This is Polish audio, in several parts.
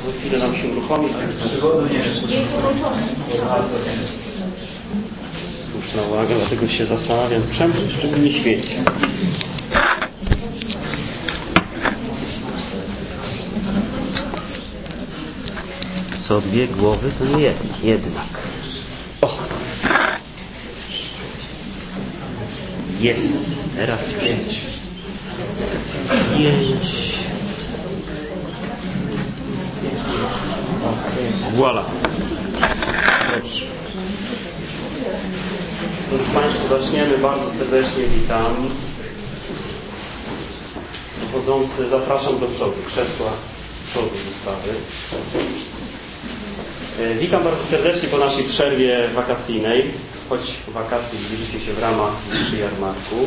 za chwilę nam się uruchomi. Jest połączone. Słuszna uwaga, dlatego się zastanawiam, czemu jeszcze nie świeci. Co dwie głowy, to nie jedna. Jednak. O! Jest. Teraz świeci. 5. Voilà. Dobrze. Więc Państwo zaczniemy. Bardzo serdecznie witam. Dochodzący, zapraszam do przodu. Krzesła z przodu wystawy. Witam bardzo serdecznie po naszej przerwie wakacyjnej. Choć wakacje widzieliśmy się w ramach mszy jarmarku.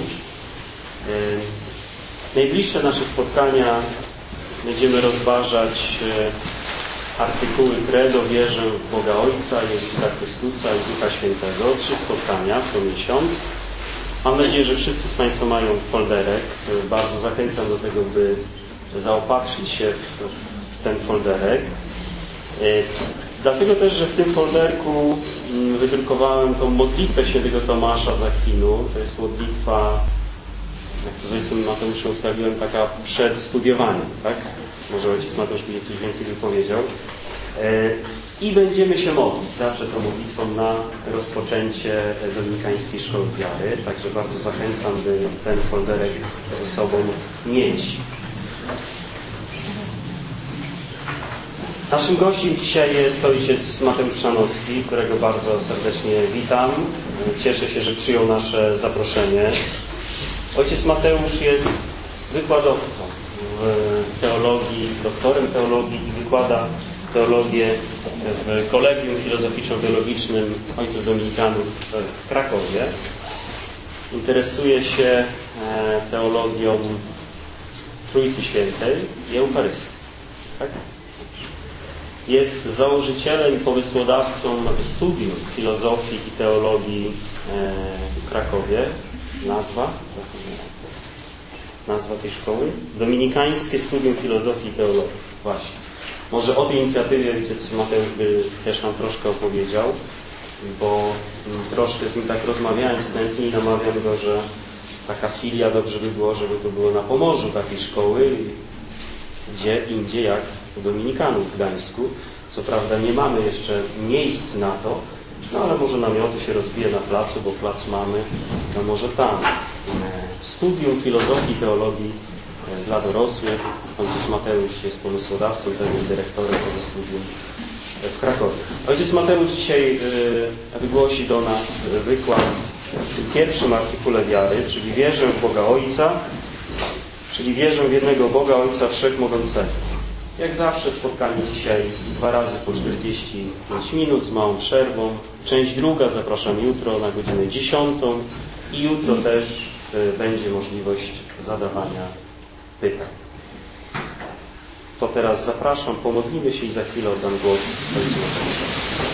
Najbliższe nasze spotkania będziemy rozważać artykuły Credo, wierzę w Boga Ojca, Jezusa Chrystusa i Ducha Świętego. 3 spotkania co miesiąc. Mam nadzieję, że wszyscy z Państwa mają folderek. Bardzo zachęcam do tego, by zaopatrzyć się w ten folderek. Dlatego też, że w tym folderku wydrukowałem tą modlitwę świętego Tomasza z Akwinu. To jest modlitwa, jak to z ojcem Mateuszem ustaliłem, taka przed studiowaniem, tak? Może ojciec Mateusz by coś więcej wypowiedział. I będziemy się modlić zawsze tą modlitwą na rozpoczęcie Dominikańskiej Szkoły Wiary. Także bardzo zachęcam, by ten folderek ze sobą mieć. Naszym gościem dzisiaj jest ojciec Mateusz Szanowski, którego bardzo serdecznie witam. Cieszę się, że przyjął nasze zaproszenie. Ojciec Mateusz jest wykładowcą w teologii, doktorem teologii i wykłada teologię w Kolegium Filozoficzno-Teologicznym Ojców Dominikanów w Krakowie. Interesuje się teologią Trójcy Świętej i Eucharystii. Tak? Jest założycielem i pomysłodawcą studium filozofii i teologii w Krakowie. Nazwa tej szkoły? Dominikańskie Studium Filozofii i Teologii. Właśnie. Może o tej inicjatywie ojciec Mateusz by też nam troszkę opowiedział, bo troszkę z nim tak rozmawiałem wstępnie i namawiam go, że taka filia dobrze by było, żeby to było na Pomorzu takiej szkoły, gdzie indziej jak u Dominikanów w Gdańsku. Co prawda nie mamy jeszcze miejsc na to, no ale może namioty się rozbije na placu, bo plac mamy, no może tam. Studium Filozofii i Teologii dla dorosłych. Ojciec Mateusz jest pomysłodawcą, tego dyrektorem tego studium w Krakowie. Ojciec Mateusz dzisiaj wygłosi do nas wykład w pierwszym artykule wiary, czyli wierzę w Boga Ojca, czyli wierzę w jednego Boga Ojca Wszechmogącego. Jak zawsze spotkanie dzisiaj 2 razy po 45 minut z małą przerwą. Część druga zapraszam jutro na godzinę 10 i jutro też będzie możliwość zadawania pytań. To teraz zapraszam, pomodlimy się i za chwilę oddam głos ojcu Mateuszowi.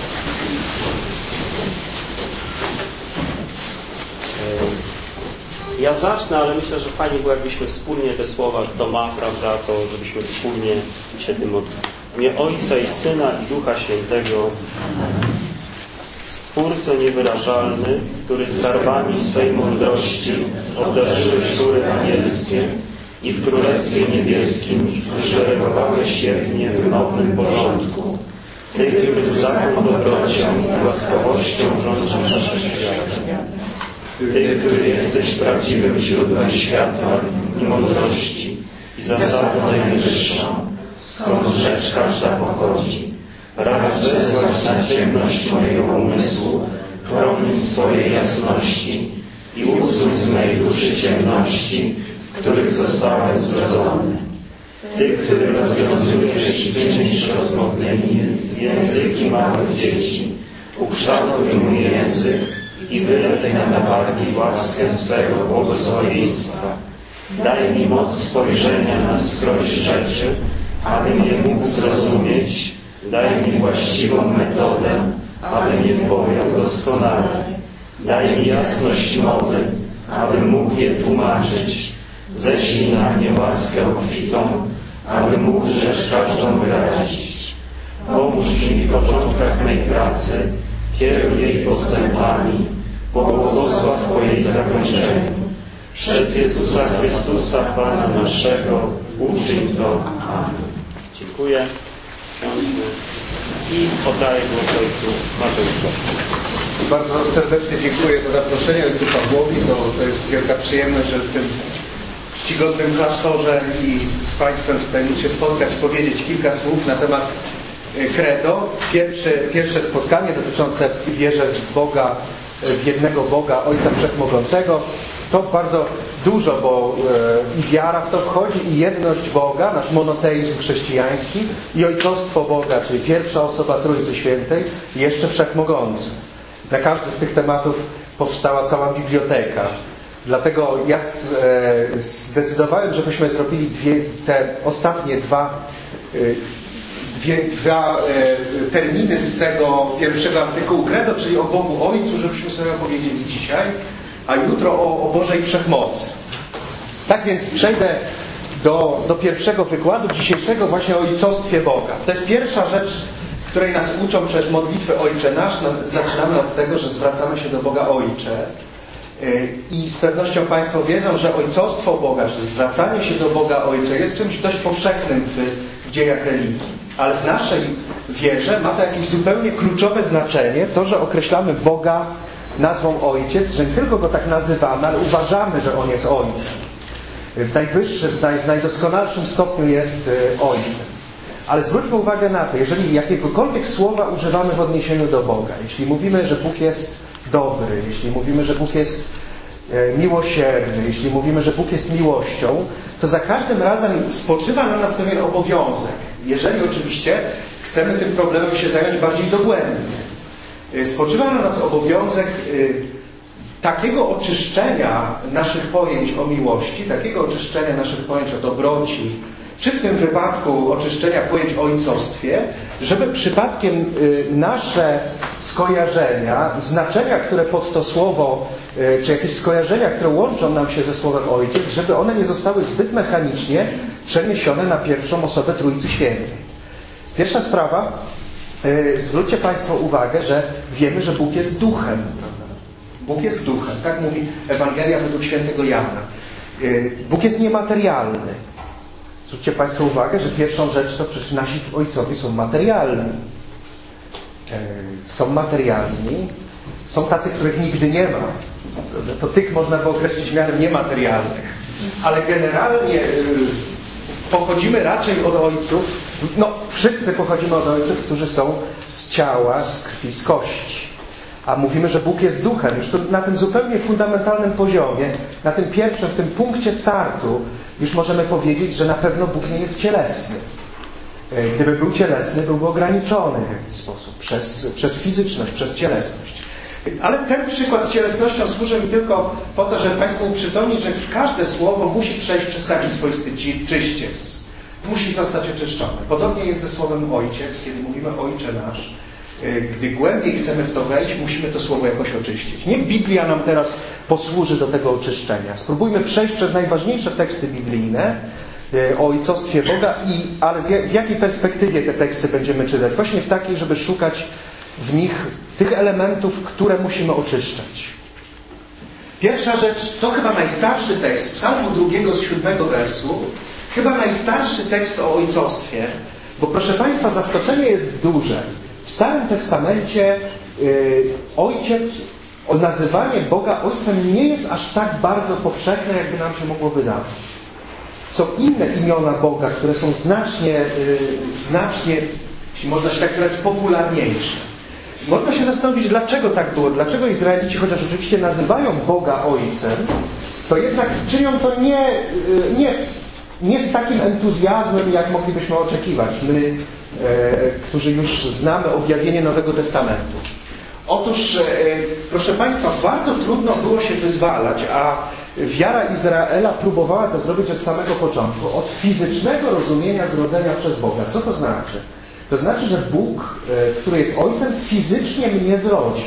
Ja zacznę, ale myślę, że fajnie było, jakbyśmy wspólnie te słowa, kto ma, prawda, to żebyśmy wspólnie się tym modlili. W imię Ojca i Syna i Ducha Świętego. Stwórco niewyrażalny, który skarbami swej mądrości obdarzyłeś góry anielskie i w Królestwie Niebieskim uszeregowałeś je w niewymownym porządku. Ty, który z taką dobrocią i łaskawością rządzisz światem. Ty, który jesteś prawdziwym źródłem światła i mądrości i zasadą najwyższą, skąd rzecz każda pochodzi. Racz zezwać na ciemność mojego umysłu, promień swojej jasności i usuń z mej duszy ciemności, w których zostałem zrodzony. Ty, który rozwiązujesz i czynisz rozmownymi języki małych dzieci, ukształtuj mój język i wylej na me wargi łaskę swego błogosławieństwa. Daj mi moc spojrzenia na skroś rzeczy, abym je mógł zrozumieć. Daj mi właściwą metodę, abym je pojął doskonale. Daj mi jasność mowy, abym mógł je tłumaczyć. Ześlij na mnie łaskę obfitą, abym mógł rzecz każdą wyrazić. Pomóż mi w początkach mej pracy, kieruj jej postępami, błogosław po jej zakończeniu. Przez Jezusa Chrystusa, Pana naszego, uczyń to. Amen. Dziękuję. I oddaję głos ojcu Mateuszowi. Bardzo serdecznie dziękuję za zaproszenie ojcu Pawłowi. To jest wielka przyjemność, że w tym czcigodnym klasztorze i z Państwem tutaj móc się spotkać i powiedzieć kilka słów na temat credo. Pierwsze spotkanie dotyczące wierzy w Boga, w jednego Boga, Ojca Wszechmogącego. To bardzo dużo, bo i wiara w to wchodzi, i jedność Boga, nasz monoteizm chrześcijański, i ojcostwo Boga, czyli pierwsza osoba Trójcy Świętej, i jeszcze Wszechmogący. Na każdy z tych tematów powstała cała biblioteka. Dlatego ja zdecydowałem, żebyśmy zrobili te ostatnie dwa terminy z tego pierwszego artykułu credo, czyli o Bogu Ojcu, żebyśmy sobie opowiedzieli dzisiaj, a jutro o Bożej Wszechmocy. Tak więc przejdę do pierwszego wykładu dzisiejszego właśnie o ojcostwie Boga. To jest pierwsza rzecz, której nas uczą przez modlitwę Ojcze Nasz. Zaczynamy od tego, że zwracamy się do Boga Ojcze. I z pewnością Państwo wiedzą, że ojcostwo Boga, że zwracanie się do Boga Ojcze jest czymś dość powszechnym w dziejach religii. Ale w naszej wierze ma to jakieś zupełnie kluczowe znaczenie, to, że określamy Boga nazwą Ojciec, że nie tylko Go tak nazywamy, ale uważamy, że On jest Ojcem. W najwyższym, w najdoskonalszym stopniu jest Ojcem. Ale zwróćmy uwagę na to, jeżeli jakiegokolwiek słowa używamy w odniesieniu do Boga, jeśli mówimy, że Bóg jest dobry, jeśli mówimy, że Bóg jest miłosierny, jeśli mówimy, że Bóg jest miłością, to za każdym razem spoczywa na nas pewien obowiązek. Jeżeli oczywiście chcemy tym problemem się zająć bardziej dogłębnie. Spoczywa na nas obowiązek takiego oczyszczenia naszych pojęć o miłości, takiego oczyszczenia naszych pojęć o dobroci, czy w tym wypadku oczyszczenia pojęć o ojcostwie, żeby przypadkiem nasze skojarzenia, znaczenia, które pod to słowo, czy jakieś skojarzenia, które łączą nam się ze słowem Ojciec, żeby one nie zostały zbyt mechanicznie przeniesione na pierwszą osobę Trójcy Świętej. Pierwsza sprawa, zwróćcie Państwo uwagę, że wiemy, że Bóg jest duchem. Bóg jest duchem, tak mówi Ewangelia według świętego Jana. Bóg jest niematerialny. Zwróćcie Państwo uwagę, że pierwszą rzecz to przecież nasi ojcowie są materialni. Są materialni. Są tacy, których nigdy nie ma. To tych można by określić mianem niematerialnych. Ale generalnie pochodzimy raczej od ojców. Wszyscy pochodzimy od ojców, którzy są z ciała, z krwi, z kości. A mówimy, że Bóg jest duchem. Już to na tym zupełnie fundamentalnym poziomie, na tym pierwszym, w tym punkcie startu, już możemy powiedzieć, że na pewno Bóg nie jest cielesny. Gdyby był cielesny, byłby ograniczony w jakiś sposób przez fizyczność, przez cielesność. Ale ten przykład z cielesnością służy mi tylko po to, żeby Państwu uprzytomnić, że każde słowo musi przejść przez taki swoisty czyściec. Musi zostać oczyszczone. Podobnie jest ze słowem Ojciec, kiedy mówimy Ojcze Nasz. Gdy głębiej chcemy w to wejść, musimy to słowo jakoś oczyścić. Niech Biblia nam teraz posłuży do tego oczyszczenia. Spróbujmy przejść przez najważniejsze teksty biblijne o ojcostwie Boga, ale w jakiej perspektywie te teksty będziemy czytać? Właśnie w takiej, żeby szukać w nich tych elementów, które musimy oczyszczać. Pierwsza rzecz, to chyba najstarszy tekst, Psalmu 2 z 7 wersu, chyba najstarszy tekst o ojcostwie, bo proszę Państwa, zaskoczenie jest duże. W Starym Testamencie ojciec, nazywanie Boga Ojcem nie jest aż tak bardzo powszechne, jakby nam się mogło wydawać. Są inne imiona Boga, które są znacznie, jeśli można się tak powiedzieć, popularniejsze. Można się zastanowić, dlaczego tak było. Dlaczego Izraelici, chociaż oczywiście nazywają Boga Ojcem, to jednak czynią to nie z takim entuzjazmem, jak moglibyśmy oczekiwać. My, którzy już znamy objawienie Nowego Testamentu. Otóż, proszę Państwa, bardzo trudno było się wyzwalać, a wiara Izraela próbowała to zrobić od samego początku, od fizycznego rozumienia zrodzenia przez Boga. Co to znaczy? To znaczy, że Bóg, który jest Ojcem, fizycznie mnie zrodził.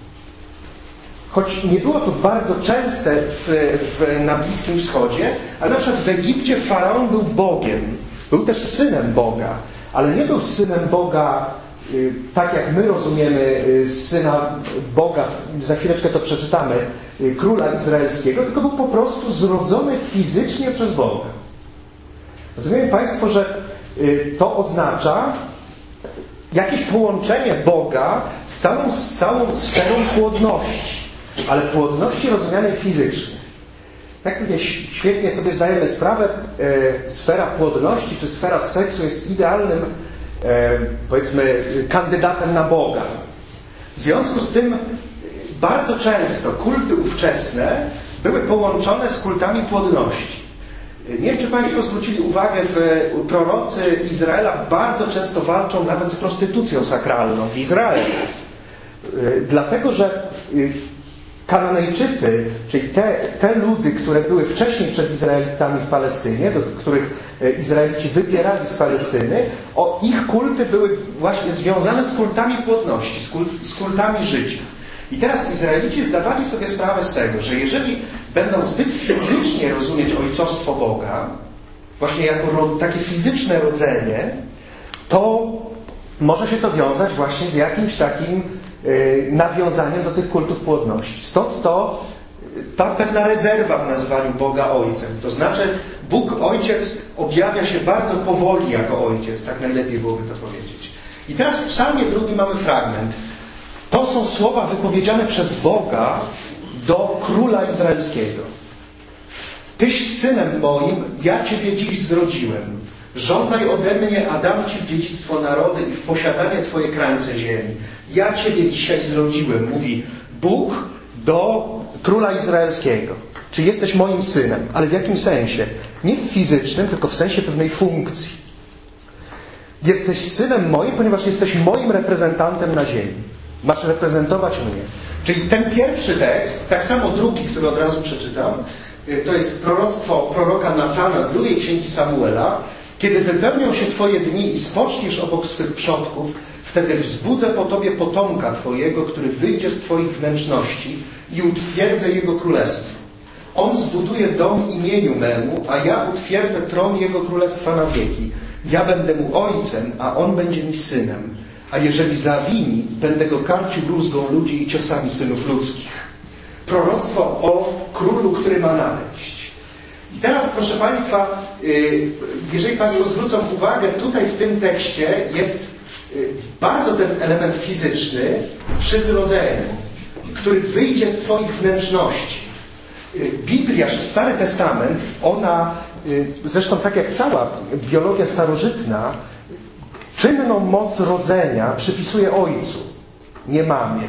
Choć nie było to bardzo częste na Bliskim Wschodzie, ale na przykład w Egipcie Faraon był Bogiem. Był też synem Boga. ale nie był synem Boga, tak jak my rozumiemy syna Boga, za chwileczkę to przeczytamy, króla izraelskiego, tylko był po prostu zrodzony fizycznie przez Boga. Rozumieją Państwo, że to oznacza jakieś połączenie Boga z całą sferą płodności, ale płodności rozumianej fizycznie. Tak pewnie świetnie sobie zdajemy sprawę, sfera płodności czy sfera seksu jest idealnym, powiedzmy, kandydatem na Boga. W związku z tym bardzo często kulty ówczesne były połączone z kultami płodności. Nie wiem, czy Państwo zwrócili uwagę, prorocy Izraela bardzo często walczą nawet z prostytucją sakralną w Izraelu. Dlatego, że Kananejczycy, czyli te ludy, które były wcześniej przed Izraelitami w Palestynie, do których Izraelici wybierali z Palestyny, ich kulty były właśnie związane z kultami płodności, z kultami życia. I teraz Izraelici zdawali sobie sprawę z tego, że jeżeli będą zbyt fizycznie rozumieć ojcostwo Boga, właśnie jako takie fizyczne rodzenie, to może się to wiązać właśnie z jakimś takim nawiązaniem do tych kultów płodności. Stąd ta pewna rezerwa w nazwaniu Boga Ojcem. To znaczy Bóg Ojciec objawia się bardzo powoli jako Ojciec, tak najlepiej byłoby to powiedzieć. I teraz w Psalmie 2 mamy fragment. To są słowa wypowiedziane przez Boga do króla izraelskiego. Tyś synem moim, ja Ciebie dziś zrodziłem. Żądaj ode mnie, a dam Ci w dziedzictwo narody i w posiadanie Twoje krańce ziemi. Ja Ciebie dzisiaj zrodziłem, mówi Bóg do króla izraelskiego. Czy jesteś moim synem? Ale w jakim sensie? Nie w fizycznym, tylko w sensie pewnej funkcji. Jesteś synem moim, ponieważ jesteś moim reprezentantem na ziemi. Masz reprezentować mnie. Czyli ten pierwszy tekst, tak samo drugi, który od razu przeczytam, to jest proroctwo proroka Natana z 2 księgi Samuela. Kiedy wypełnią się Twoje dni i spoczniesz obok swych przodków, wtedy wzbudzę po Tobie potomka Twojego, który wyjdzie z Twoich wnętrzności i utwierdzę Jego królestwo. On zbuduje dom imieniu memu, a ja utwierdzę tron Jego królestwa na wieki. Ja będę mu ojcem, a on będzie mi synem. A jeżeli zawini, będę go karcił bluzgą ludzi i ciosami synów ludzkich. Proroctwo o królu, który ma nadejść. I teraz, proszę Państwa, jeżeli Państwo zwrócą uwagę, tutaj w tym tekście jest bardzo ten element fizyczny przy zrodzeniu, który wyjdzie z Twoich wnętrzności. Biblia, Stary Testament, ona, zresztą tak jak cała biologia starożytna, czynną moc rodzenia przypisuje ojcu, nie mamie.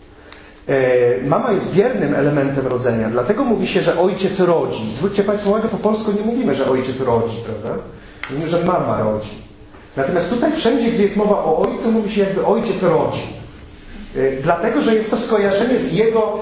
Mama jest biernym elementem rodzenia, dlatego mówi się, że ojciec rodzi. Zwróćcie Państwo uwagę, po polsku nie mówimy, że ojciec rodzi, prawda? Mówimy, że mama rodzi. Natomiast tutaj wszędzie, gdzie jest mowa o ojcu, mówi się jakby ojciec rodzi. Dlatego, że jest to skojarzenie z jego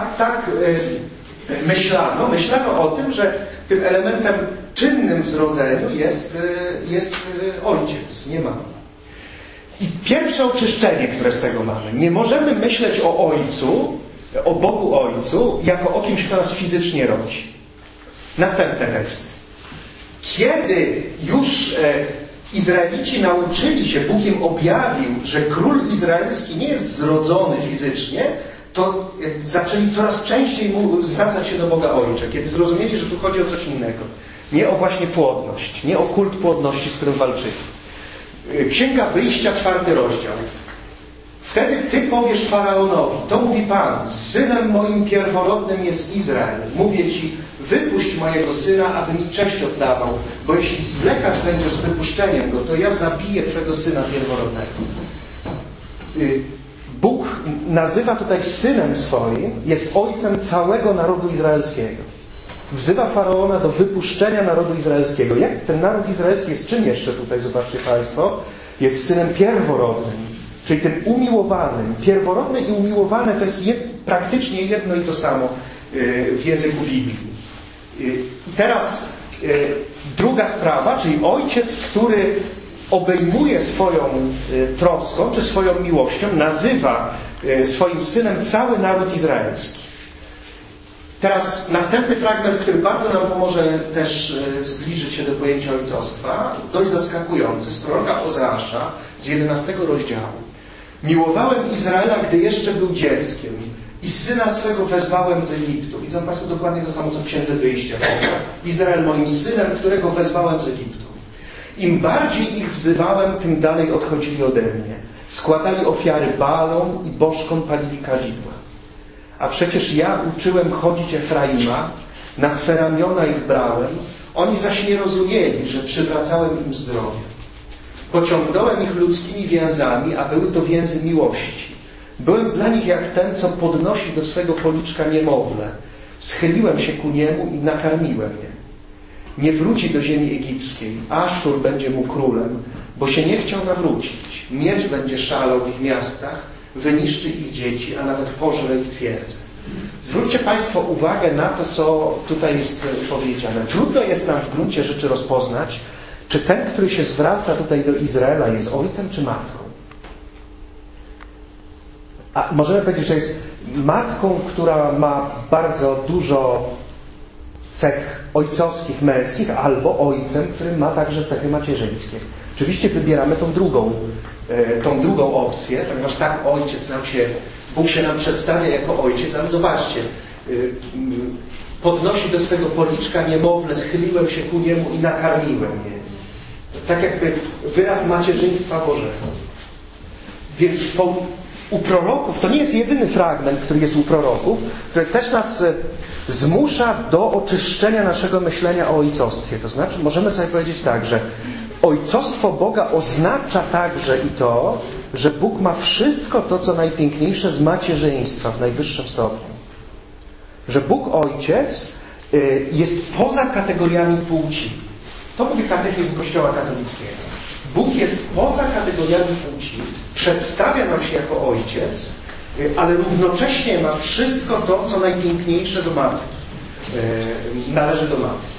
myślano o tym, że tym elementem czynnym w zrodzeniu jest ojciec, nie mama. I pierwsze oczyszczenie, które z tego mamy. Nie możemy myśleć o Ojcu, o Bogu Ojcu, jako o kimś, kto nas fizycznie rodzi. Następny tekst. Kiedy już Izraelici nauczyli się, Bóg im objawił, że król izraelski nie jest zrodzony fizycznie, to zaczęli coraz częściej zwracać się do Boga Ojcze, kiedy zrozumieli, że tu chodzi o coś innego. Nie o właśnie płodność, nie o kult płodności, z którym walczyli. Księga Wyjścia, 4 rozdział. Wtedy Ty powiesz Faraonowi, to mówi Pan, synem moim pierworodnym jest Izrael. Mówię Ci, wypuść mojego syna, aby mi cześć oddawał, bo jeśli zwlekać będziesz z wypuszczeniem go, to ja zabiję Twego syna pierworodnego. Bóg nazywa tutaj synem swoim, jest ojcem całego narodu izraelskiego. Wzywa Faraona do wypuszczenia narodu izraelskiego. Jak ten naród izraelski jest czym jeszcze tutaj, zobaczcie Państwo? Jest synem pierworodnym, czyli tym umiłowanym. Pierworodny i umiłowany to jest praktycznie jedno i to samo w języku Biblii. I teraz druga sprawa, czyli ojciec, który obejmuje swoją troską, czy swoją miłością, nazywa swoim synem cały naród izraelski. Teraz następny fragment, który bardzo nam pomoże też zbliżyć się do pojęcia ojcostwa, dość zaskakujący, z proroka Ozeasza z 11 rozdziału. Miłowałem Izraela, gdy jeszcze był dzieckiem i syna swego wezwałem z Egiptu. Widzą Państwo dokładnie to samo, co w Księdze Wyjścia. Izrael moim synem, którego wezwałem z Egiptu. Im bardziej ich wzywałem, tym dalej odchodzili ode mnie. Składali ofiary Baalom i bożkom palili kadzidła. A przecież ja uczyłem chodzić Efraima, na swe ramiona ich brałem, oni zaś nie rozumieli, że przywracałem im zdrowie. Pociągnąłem ich ludzkimi więzami, a były to więzy miłości. Byłem dla nich jak ten, co podnosi do swego policzka niemowlę. Schyliłem się ku niemu i nakarmiłem je. Nie wróci do ziemi egipskiej, Aszur będzie mu królem, bo się nie chciał nawrócić. Miecz będzie szalał w ich miastach, wyniszczy ich dzieci, a nawet pożre ich twierdze. Zwróćcie Państwo uwagę na to, co tutaj jest powiedziane. Trudno jest nam w gruncie rzeczy rozpoznać, czy ten, który się zwraca tutaj do Izraela, jest ojcem czy matką. A możemy powiedzieć, że jest matką, która ma bardzo dużo cech ojcowskich, męskich, albo ojcem, który ma także cechy macierzyńskie. Oczywiście wybieramy tą drugą opcję, ponieważ tak Bóg się nam przedstawia jako ojciec, ale zobaczcie, podnosi do swego policzka niemowlę, schyliłem się ku niemu i nakarmiłem je. Tak jakby wyraz macierzyństwa Bożego. Więc u proroków, to nie jest jedyny fragment, który jest u proroków, który też nas zmusza do oczyszczenia naszego myślenia o ojcostwie. To znaczy, możemy sobie powiedzieć tak, że ojcostwo Boga oznacza także i to, że Bóg ma wszystko to, co najpiękniejsze z macierzyństwa w najwyższym stopniu. Że Bóg Ojciec jest poza kategoriami płci. To mówi katechizm Kościoła katolickiego. Bóg jest poza kategoriami płci, przedstawia nam się jako Ojciec, ale równocześnie ma wszystko to, co najpiękniejsze do matki. Należy do matki.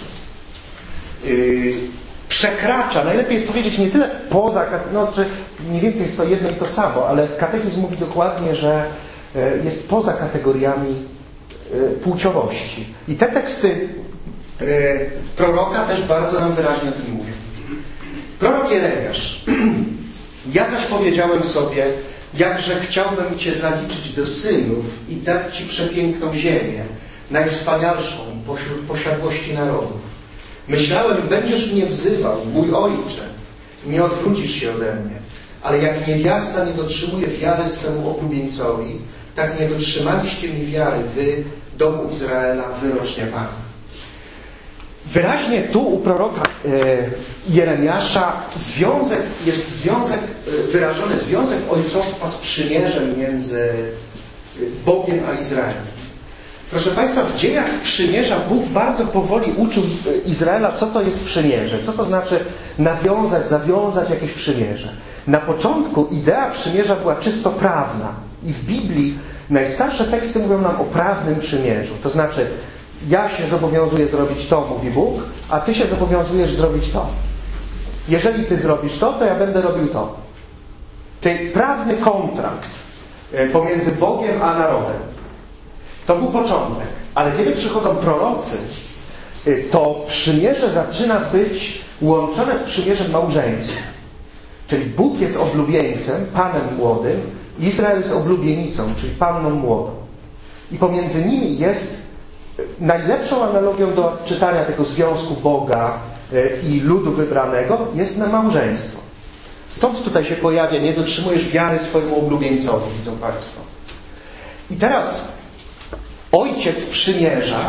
Przekracza, najlepiej jest powiedzieć nie tyle poza, czy mniej więcej jest to jedno i to samo, ale katechizm mówi dokładnie, że jest poza kategoriami płciowości. I te teksty proroka też bardzo nam wyraźnie o tym mówią. Prorok Jeremiasz. Ja zaś powiedziałem sobie, jakże chciałbym Cię zaliczyć do synów i dać Ci przepiękną ziemię, najwspanialszą pośród posiadłości narodów. Myślałem, będziesz mnie wzywał, mój ojcze, nie odwrócisz się ode mnie. Ale jak niewiasta nie dotrzymuje wiary swemu oblubieńcowi, tak nie dotrzymaliście mi wiary, wy, domu Izraela, wyrocznie Pana. Wyraźnie tu u proroka Jeremiasza jest wyrażony związek ojcostwa z przymierzem między Bogiem a Izraelem. Proszę Państwa, w dziejach przymierza Bóg bardzo powoli uczył Izraela, co to jest przymierze, co to znaczy zawiązać jakieś przymierze. Na początku idea przymierza była czysto prawna i w Biblii najstarsze teksty mówią nam o prawnym przymierzu. To znaczy, ja się zobowiązuję zrobić to, mówi Bóg, a Ty się zobowiązujesz zrobić to. Jeżeli Ty zrobisz to, to ja będę robił to. Czyli prawny kontrakt pomiędzy Bogiem a narodem. To był początek. Ale kiedy przychodzą prorocy, to przymierze zaczyna być łączone z przymierzem małżeńskim. Czyli Bóg jest oblubieńcem, Panem młodym, Izrael jest oblubienicą, czyli Panną młodą. I pomiędzy nimi jest najlepszą analogią do czytania tego związku Boga i ludu wybranego jest na małżeństwo. Stąd tutaj się pojawia, nie dotrzymujesz wiary swojemu oblubieńcowi, widzą Państwo. I teraz ojciec przymierza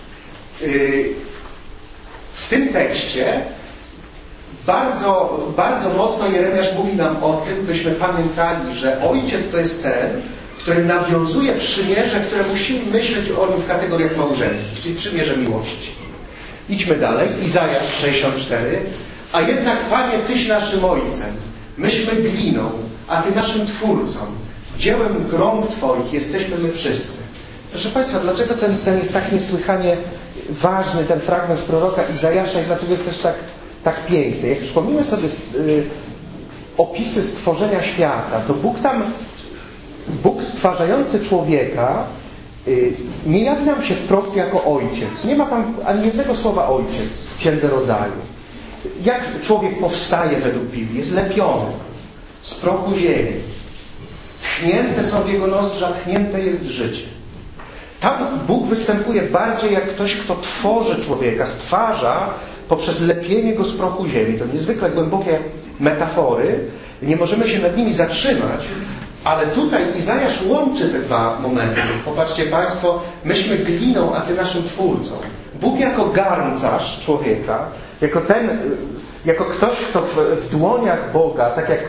w tym tekście bardzo, bardzo mocno Jeremiasz mówi nam o tym, byśmy pamiętali, że ojciec to jest ten, który nawiązuje przymierze, które musimy myśleć o nim w kategoriach małżeńskich, czyli przymierze miłości. Idźmy dalej. Izajasz 64. A jednak, Panie, Tyś naszym Ojcem, myśmy gliną, a Ty naszym Twórcą. Dziełem rąk Twoich jesteśmy my wszyscy. Proszę Państwa, dlaczego ten jest tak niesłychanie ważny, ten fragment z proroka Izajasza i dlaczego jest też tak piękny? Jak przypomnimy sobie opisy stworzenia świata, to Bóg stwarzający człowieka nie jawi nam się wprost jako ojciec. Nie ma tam ani jednego słowa ojciec w Księdze Rodzaju. Jak człowiek powstaje według Biblii? Jest lepiony z prochu ziemi. Tchnięte są w jego nozdrza, tchnięte jest życie. Tam Bóg występuje bardziej jak ktoś, kto tworzy człowieka, stwarza poprzez lepienie go z prochu ziemi. To niezwykle głębokie metafory. Nie możemy się nad nimi zatrzymać, ale tutaj Izajasz łączy te dwa momenty. Popatrzcie Państwo, myśmy gliną, a Ty naszym Twórcą. Bóg jako garncarz człowieka, jako ktoś, kto w dłoniach Boga, tak jak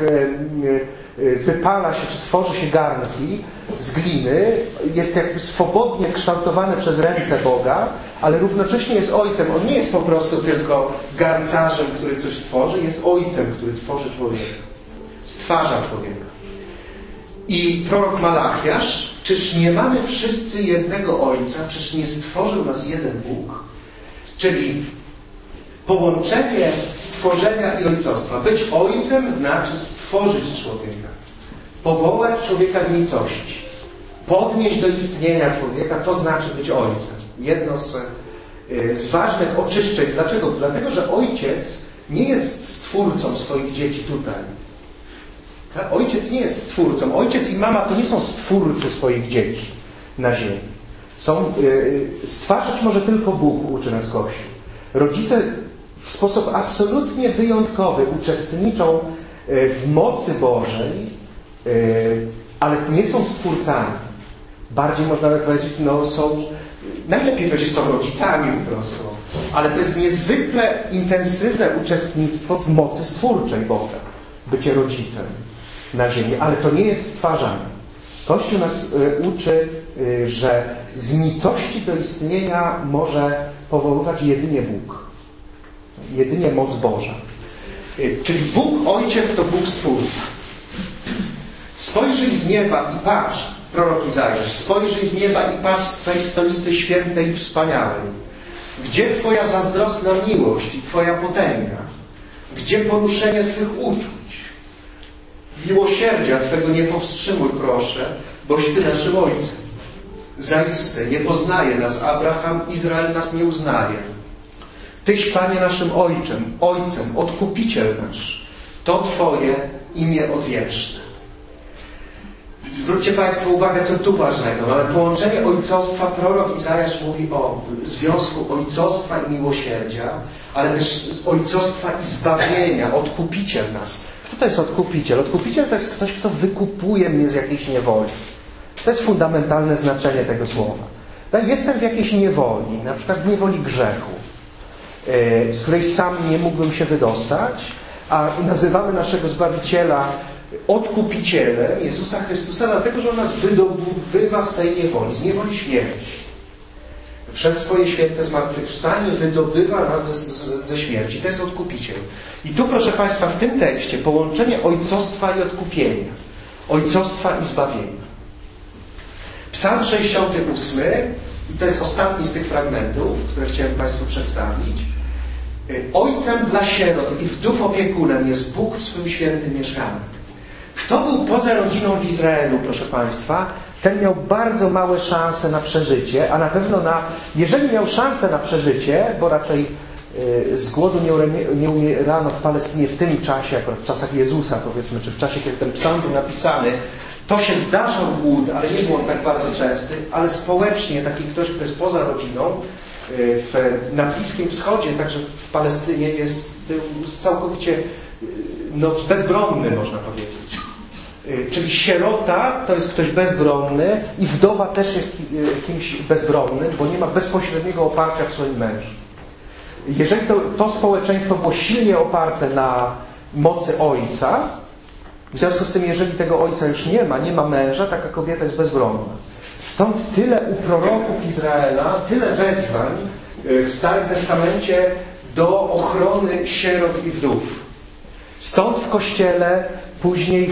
wypala się, czy tworzy się garnki z gliny, jest jakby swobodnie kształtowany przez ręce Boga, ale równocześnie jest Ojcem. On nie jest po prostu tylko garncarzem, który coś tworzy, jest Ojcem, który tworzy człowieka. Stwarza człowieka. I prorok Malachiasz, czyż nie mamy wszyscy jednego Ojca, czyż nie stworzył nas jeden Bóg? Czyli połączenie stworzenia i ojcostwa. Być ojcem znaczy stworzyć człowieka. Powołać człowieka z nicości. Podnieść do istnienia człowieka, to znaczy być ojcem. Jedno z ważnych oczyszczeń. Dlaczego? Dlatego, że ojciec nie jest stwórcą swoich dzieci tutaj. Tak? Ojciec nie jest stwórcą. Ojciec i mama to nie są stwórcy swoich dzieci na ziemi. Stwarzać może tylko Bóg, uczy nas Kościół. Rodzice w sposób absolutnie wyjątkowy uczestniczą w mocy Bożej, ale nie są stwórcami. Bardziej można powiedzieć, najlepiej powiedzieć, są rodzicami po prostu. Ale to jest niezwykle intensywne uczestnictwo w mocy stwórczej Boga. Bycie rodzicem na ziemi. Ale to nie jest stwarzanie. Kościół nas uczy, że z nicości do istnienia może powoływać jedynie Bóg. Jedynie moc Boża. Czyli Bóg Ojciec to Bóg Stwórca. Spojrzyj z nieba i patrz, prorok Izajasz, spojrzyj z nieba i patrz z Twej stolicy świętej i wspaniałej. Gdzie Twoja zazdrosna miłość i Twoja potęga? Gdzie poruszenie Twych uczuć? Miłosierdzia Twego nie powstrzymuj, proszę, boś Ty naszym Ojcem. Zaiste nie poznaje nas Abraham, Izrael nas nie uznaje. Tyś, Panie, naszym Ojcem, Odkupiciel nasz. To Twoje imię odwieczne. Zwróćcie Państwo uwagę, co tu ważnego. Mamy połączenie ojcostwa. Prorok Izajasz mówi o związku ojcostwa i miłosierdzia, ale też z ojcostwa i zbawienia. Odkupiciel nas. Kto to jest odkupiciel? Odkupiciel to jest ktoś, kto wykupuje mnie z jakiejś niewoli. To jest fundamentalne znaczenie tego słowa. Jestem w jakiejś niewoli, na przykład niewoli grzechu, z której sam nie mógłbym się wydostać, a nazywamy naszego Zbawiciela odkupicielem Jezusa Chrystusa, dlatego, że On nas wydobywa z tej niewoli, z niewoli śmierci. Przez swoje święte zmartwychwstanie wydobywa nas ze śmierci. To jest odkupiciel. I tu, proszę Państwa, w tym tekście połączenie ojcostwa i odkupienia. Ojcostwa i zbawienia. Psalm 68, i to jest ostatni z tych fragmentów, które chciałem Państwu przedstawić. Ojcem dla sierot i wdów opiekunem jest Bóg w swym świętym mieszkaniu. Kto był poza rodziną w Izraelu, proszę Państwa, ten miał bardzo małe szanse na przeżycie, a na pewno jeżeli miał szansę na przeżycie, bo raczej z głodu nie umierano w Palestynie w tym czasie, akurat w czasach Jezusa, powiedzmy, czy w czasie, kiedy ten psalm był napisany, to się zdarzał głód, ale nie był on tak bardzo częsty, ale społecznie taki ktoś, kto jest poza rodziną, na Bliskim Wschodzie, także w Palestynie był całkowicie bezbronny, można powiedzieć. Czyli sierota to jest ktoś bezbronny i wdowa też jest kimś bezbronnym, bo nie ma bezpośredniego oparcia w swoim mężu. Jeżeli to społeczeństwo było silnie oparte na mocy ojca, w związku z tym, jeżeli tego ojca już nie ma męża, taka kobieta jest bezbronna. Stąd tyle u proroków Izraela, tyle wezwań w Starym Testamencie do ochrony sierot i wdów. Stąd w Kościele później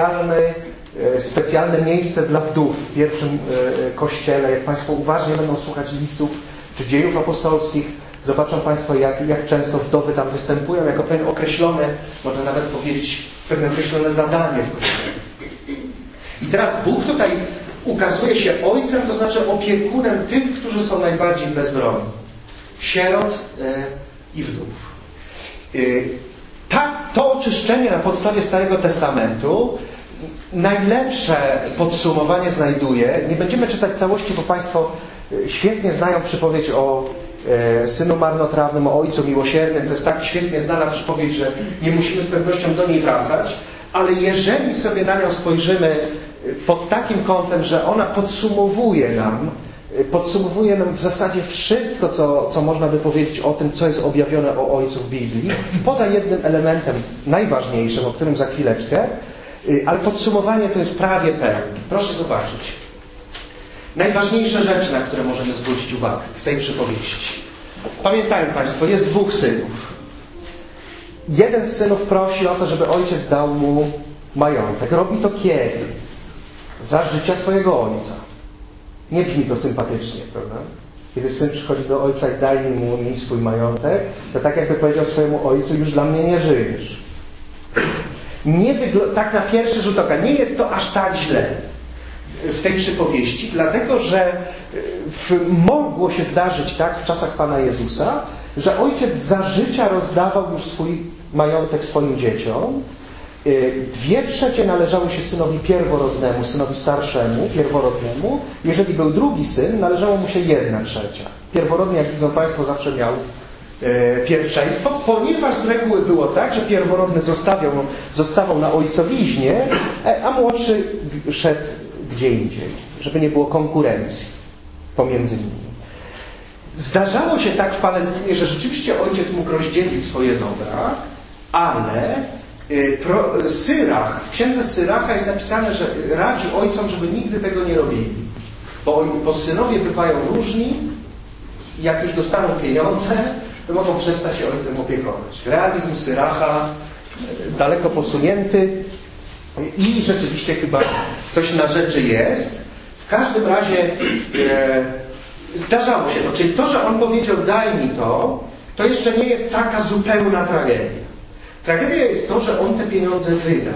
specjalne miejsce dla wdów w pierwszym Kościele. Jak Państwo uważnie będą słuchać listów czy dziejów apostolskich, zobaczą Państwo, jak często wdowy tam występują, jako pewne określone, można nawet powiedzieć, pewne określone zadanie w Kościele. I teraz Bóg tutaj ukazuje się ojcem, to znaczy opiekunem tych, którzy są najbardziej bezbronni. Sierot i wdów. To oczyszczenie na podstawie Starego Testamentu najlepsze podsumowanie znajduje. Nie będziemy czytać całości, bo Państwo świetnie znają przypowieść o synu marnotrawnym, o ojcu miłosiernym. To jest tak świetnie znana przypowieść, że nie musimy z pewnością do niej wracać. Ale jeżeli sobie na nią spojrzymy pod takim kątem, że ona podsumowuje nam w zasadzie wszystko, co można by powiedzieć o tym, co jest objawione o Ojcu w Biblii, poza jednym elementem najważniejszym, o którym za chwileczkę, ale podsumowanie to jest prawie pełne. Proszę zobaczyć. Najważniejsze rzeczy, na które możemy zwrócić uwagę w tej przypowieści. Pamiętają Państwo, jest 2 synów. Jeden z synów prosi o to, żeby ojciec dał mu majątek. Robi to kiedy? Za życia swojego ojca. Nie brzmi to sympatycznie, prawda? Kiedy syn przychodzi do ojca i daje mu swój majątek, to tak jakby powiedział swojemu ojcu, już dla mnie nie żyjesz. Tak na pierwszy rzut oka, nie jest to aż tak źle w tej przypowieści, dlatego że mogło się zdarzyć tak w czasach Pana Jezusa, że ojciec za życia rozdawał już swój majątek swoim dzieciom. 2/3 należały się synowi pierworodnemu, synowi starszemu, pierworodnemu. Jeżeli był drugi syn, należało mu się 1/3. Pierworodny, jak widzą Państwo, zawsze miał pierwszeństwo, ponieważ z reguły było tak, że pierworodny zostawał na ojcowiźnie, a młodszy szedł gdzie indziej, żeby nie było konkurencji pomiędzy nimi. Zdarzało się tak w Palestynie, że rzeczywiście ojciec mógł rozdzielić swoje dobra, ale w księdze Syracha jest napisane, że radzi ojcom, żeby nigdy tego nie robili. Bo synowie bywają różni i jak już dostaną pieniądze, to mogą przestać się ojcem opiekować. Realizm Syracha daleko posunięty i rzeczywiście chyba coś na rzeczy jest. W każdym razie zdarzało się to. Czyli to, że on powiedział daj mi to jeszcze nie jest taka zupełna tragedia. Tragedia jest to, że on te pieniądze wydał.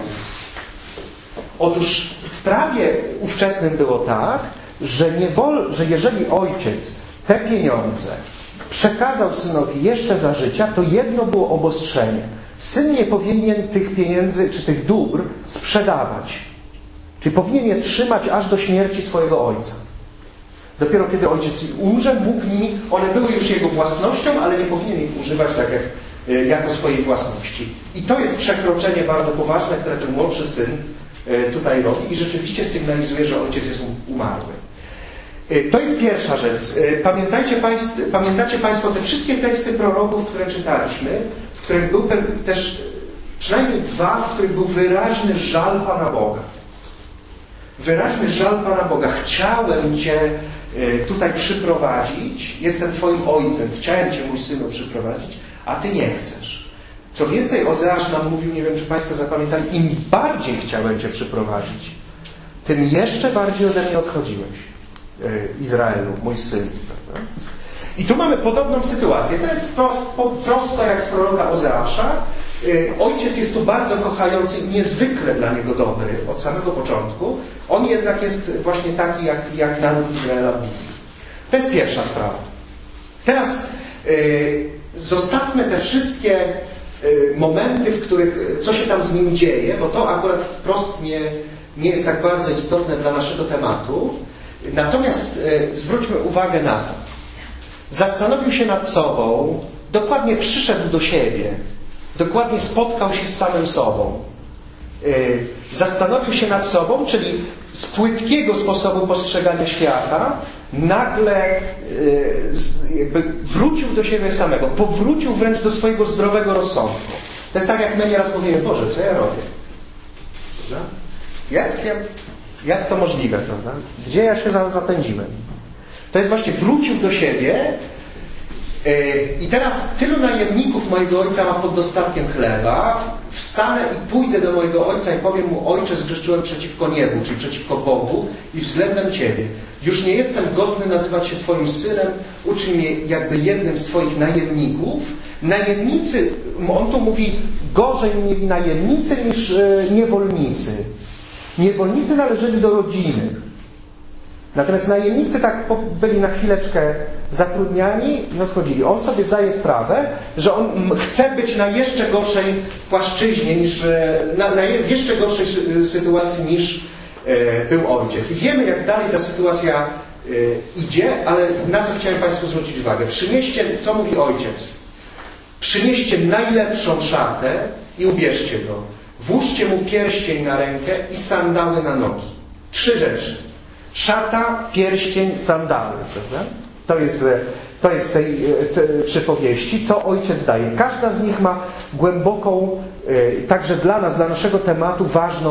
Otóż w prawie ówczesnym było tak, że jeżeli ojciec te pieniądze przekazał synowi jeszcze za życia, to jedno było obostrzenie. Syn nie powinien tych pieniędzy czy tych dóbr sprzedawać. Czyli powinien je trzymać aż do śmierci swojego ojca. Dopiero kiedy ojciec umrze, mógł nimi, one były już jego własnością, ale nie powinien ich używać tak jak jako swojej własności. I to jest przekroczenie bardzo poważne, które ten młodszy syn tutaj robi i rzeczywiście sygnalizuje, że ojciec jest umarły. To jest pierwsza rzecz. Pamiętacie Państwo te wszystkie teksty proroków, które czytaliśmy, w których był też przynajmniej 2, w których był wyraźny żal Pana Boga. Wyraźny żal Pana Boga. Chciałem Cię tutaj przyprowadzić, jestem Twoim ojcem, chciałem Cię, mój synu, przyprowadzić, a Ty nie chcesz. Co więcej, Ozeasz nam mówił, nie wiem, czy Państwo zapamiętali, im bardziej chciałem Cię przyprowadzić, tym jeszcze bardziej ode mnie odchodziłeś, Izraelu, mój syn. Prawda? I tu mamy podobną sytuację. To jest prosto jak z proroka Ozeasza. Ojciec jest tu bardzo kochający i niezwykle dla niego dobry od samego początku. On jednak jest właśnie taki jak naród Izraela w Biblii. To jest pierwsza sprawa. Teraz zostawmy te wszystkie momenty, w których co się tam z nim dzieje, bo to akurat wprost nie jest tak bardzo istotne dla naszego tematu. Natomiast zwróćmy uwagę na to. Zastanowił się nad sobą, dokładnie przyszedł do siebie, dokładnie spotkał się z samym sobą. Zastanowił się nad sobą, czyli z płytkiego sposobu postrzegania świata nagle jakby wrócił do siebie samego, powrócił wręcz do swojego zdrowego rozsądku. To jest tak, jak my nieraz powiemy, Boże, co ja robię? Jak to możliwe, prawda? Gdzie ja się zapędziłem? To jest właśnie, wrócił do siebie i teraz tylu najemników mojego ojca ma pod dostatkiem chleba, wstanę i pójdę do mojego ojca i powiem mu, ojcze, zgrzeszyłem przeciwko niebu, czyli przeciwko Bogu i względem Ciebie. Już nie jestem godny nazywać się Twoim synem, uczyń mnie jakby jednym z Twoich najemników. Najemnicy, on tu mówi, gorzej mieli najemnicy niż niewolnicy. Niewolnicy należeli do rodziny. Natomiast najemnicy tak byli na chwileczkę zatrudniani i odchodzili. On sobie zdaje sprawę, że on chce być na jeszcze gorszej płaszczyźnie, w jeszcze gorszej sytuacji niż był ojciec. I wiemy, jak dalej ta sytuacja idzie, ale na co chciałem Państwu zwrócić uwagę. Przynieście, co mówi ojciec? Przynieście najlepszą szatę i ubierzcie go. Włóżcie mu pierścień na rękę i sandały na nogi. 3 rzeczy. Szata, pierścień, sandały. Prawda? To jest w tej przypowieści, co ojciec daje. Każda z nich ma głęboką, także dla nas, dla naszego tematu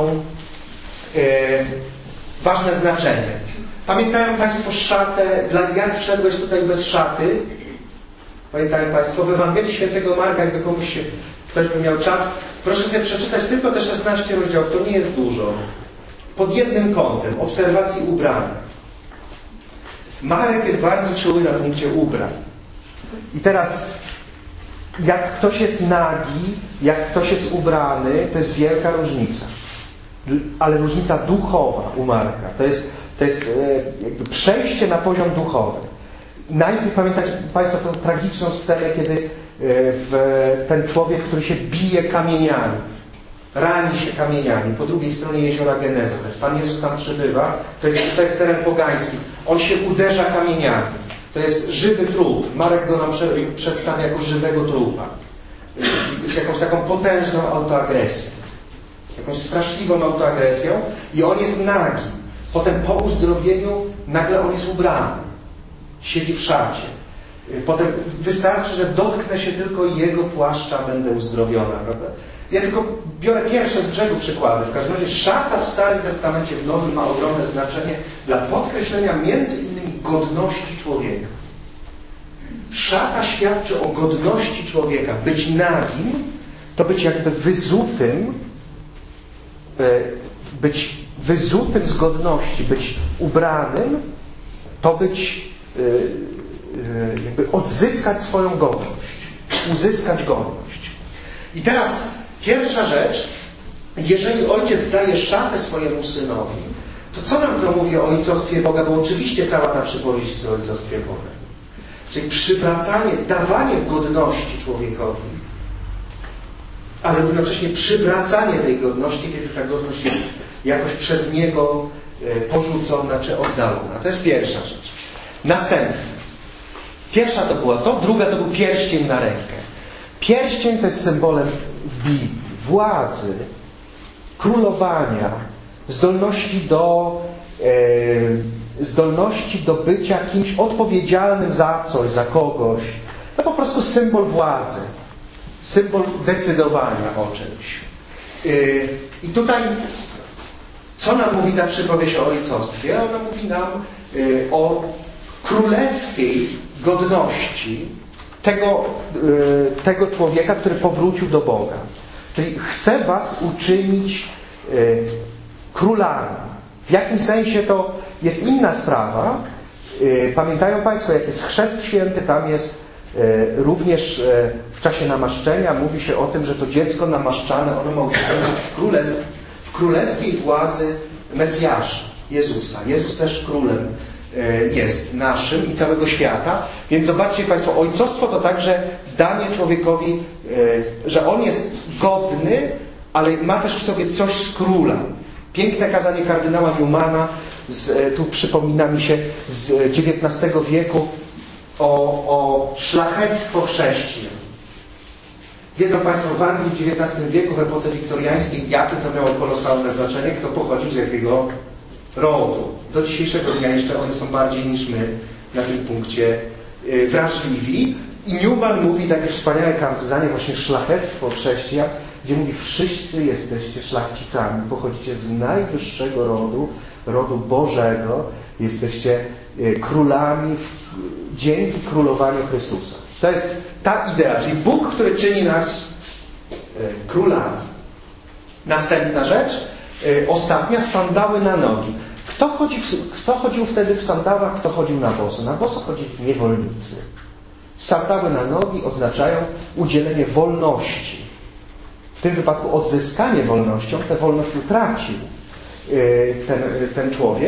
ważne znaczenie. Pamiętają Państwo szatę, jak wszedłeś tutaj bez szaty? Pamiętają Państwo, w Ewangelii Świętego Marka, jakby ktoś by miał czas, proszę sobie przeczytać tylko te 16 rozdziałów, to nie jest dużo. Pod jednym kątem, obserwacji ubranych. Marek jest bardzo czuły na punkcie ubrań. I teraz, jak ktoś jest nagi, jak ktoś jest ubrany, to jest wielka różnica. Ale różnica duchowa u Marka. To jest jakby przejście na poziom duchowy. Najpierw pamiętacie Państwo tą tragiczną scenę, kiedy ten człowiek, który się bije kamieniami, rani się kamieniami, po drugiej stronie jeziora Genezaret. Pan Jezus tam przybywa, to jest teren pogański. On się uderza kamieniami. To jest żywy trup. Marek go nam przedstawia jako żywego trupa. Z jakąś taką potężną autoagresją. Jakąś straszliwą autoagresją. I on jest nagi. Potem po uzdrowieniu nagle on jest ubrany. Siedzi w szacie. Potem wystarczy, że dotknę się tylko jego płaszcza, będę uzdrowiona, prawda? Ja tylko biorę pierwsze z brzegu przykłady. W każdym razie szata w Starym Testamencie, w Nowym ma ogromne znaczenie dla podkreślenia między innymi godności człowieka. Szata świadczy o godności człowieka. Być nagim to być jakby wyzutym z godności. Być ubranym to być jakby odzyskać swoją godność. Uzyskać godność. I teraz pierwsza rzecz, jeżeli ojciec daje szatę swojemu synowi, to co nam to mówi o ojcostwie Boga? Bo oczywiście cała ta przypowieść jest o ojcostwie Boga. Czyli przywracanie, dawanie godności człowiekowi, ale równocześnie przywracanie tej godności, kiedy ta godność jest jakoś przez niego porzucona czy oddalona. To jest pierwsza rzecz. Następna. Pierwsza to była to, druga to był pierścień na rękę. Pierścień to jest symbolem w Biblii władzy, królowania, zdolności do bycia kimś odpowiedzialnym za coś, za kogoś. To po prostu symbol władzy, symbol decydowania o czymś. I tutaj co nam mówi ta przypowieść o ojcostwie? Ona mówi nam o królewskiej godności tego człowieka, który powrócił do Boga. Czyli chce was uczynić królami. W jakim sensie to jest inna sprawa. Pamiętają Państwo, jak jest chrzest święty, tam jest również w czasie namaszczenia mówi się o tym, że to dziecko namaszczane, ono ma uczestniczyć w królewskiej władzy Mesjasza, Jezusa. Jezus też królem jest naszym i całego świata. Więc zobaczcie Państwo, ojcostwo to także danie człowiekowi, że on jest godny, ale ma też w sobie coś z króla. Piękne kazanie kardynała Newmana, tu przypomina mi się z XIX wieku o szlachectwo chrześcijan. Wiedzą Państwo, w Anglii w XIX wieku, w epoce wiktoriańskiej, jakie to miało kolosalne znaczenie, kto pochodził z jakiego rodu. Do dzisiejszego dnia jeszcze oni są bardziej niż my na tym punkcie wrażliwi. I Newman mówi takie wspaniałe kazanie, właśnie szlachectwo chrześcijan, gdzie mówi, wszyscy jesteście szlachcicami, pochodzicie z najwyższego rodu Bożego, jesteście królami dzięki królowaniu Chrystusa. To jest ta idea, czyli Bóg, który czyni nas królami. Następna rzecz, ostatnia, sandały na nogi. Kto chodził wtedy w sandałach, kto chodził na boso? Na boso chodzili niewolnicy. Sandały na nogi oznaczają udzielenie wolności. W tym wypadku odzyskanie wolnością, tę wolność utracił ten człowiek.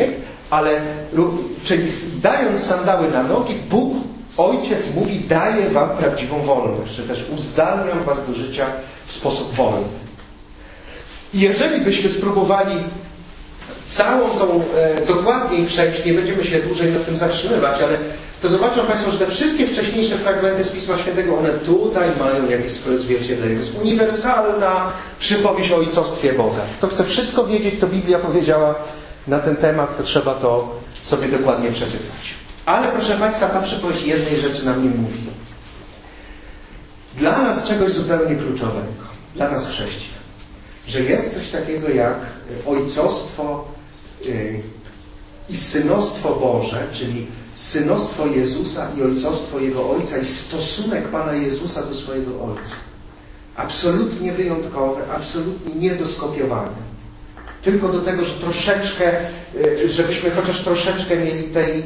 ale czyli dając sandały na nogi, Bóg, Ojciec mówi, daję wam prawdziwą wolność, czy też uzdalniam was do życia w sposób wolny. I jeżeli byśmy spróbowali całą tą dokładniej przejść, nie będziemy się dłużej nad tym zatrzymywać, ale to zobaczą Państwo, że te wszystkie wcześniejsze fragmenty z Pisma Świętego, one tutaj mają jakieś swoje odzwierciedlenie. To jest uniwersalna przypowieść o ojcostwie Boga. Kto chce wszystko wiedzieć, co Biblia powiedziała na ten temat, to trzeba to sobie dokładnie przeczytać. Ale proszę Państwa, ta przypowieść jednej rzeczy nam nie mówi. Dla nas czegoś zupełnie kluczowego, dla nas chrześcijan, że jest coś takiego jak ojcostwo i synostwo Boże, czyli synostwo Jezusa i ojcostwo Jego Ojca i stosunek Pana Jezusa do swojego Ojca. Absolutnie wyjątkowe, absolutnie nie do skopiowania. Tylko do tego, że troszeczkę, żebyśmy chociaż troszeczkę mieli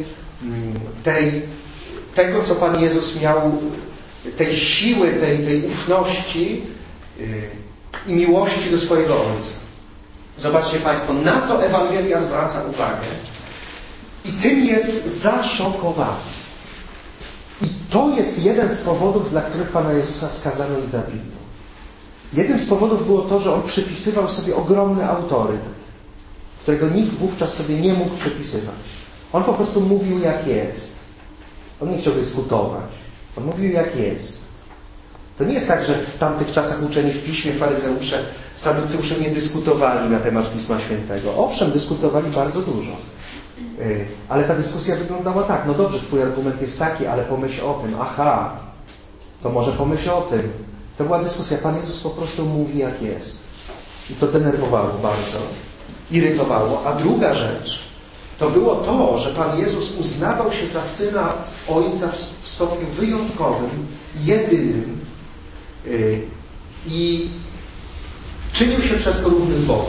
tego, co Pan Jezus miał, tej siły, tej ufności i miłości do swojego Ojca. Zobaczcie Państwo, na to Ewangelia zwraca uwagę i tym jest zaszokowany. I to jest jeden z powodów, dla których Pana Jezusa skazano i zabito. Jednym z powodów było to, że On przypisywał sobie ogromny autorytet, którego nikt wówczas sobie nie mógł przypisywać. On po prostu mówił jak jest. On nie chciał dyskutować. On mówił jak jest. To nie jest tak, że w tamtych czasach uczeni w Piśmie, faryzeusze, saduceusze nie dyskutowali na temat Pisma Świętego. Owszem, dyskutowali bardzo dużo. Ale ta dyskusja wyglądała tak. No dobrze, twój argument jest taki, ale pomyśl o tym. Aha, to może pomyśl o tym. To była dyskusja. Pan Jezus po prostu mówi jak jest. I to denerwowało bardzo. Irytowało. A druga rzecz to było to, że Pan Jezus uznawał się za Syna Ojca w stopniu wyjątkowym, jedynym i czynił się przez to równym Bogu.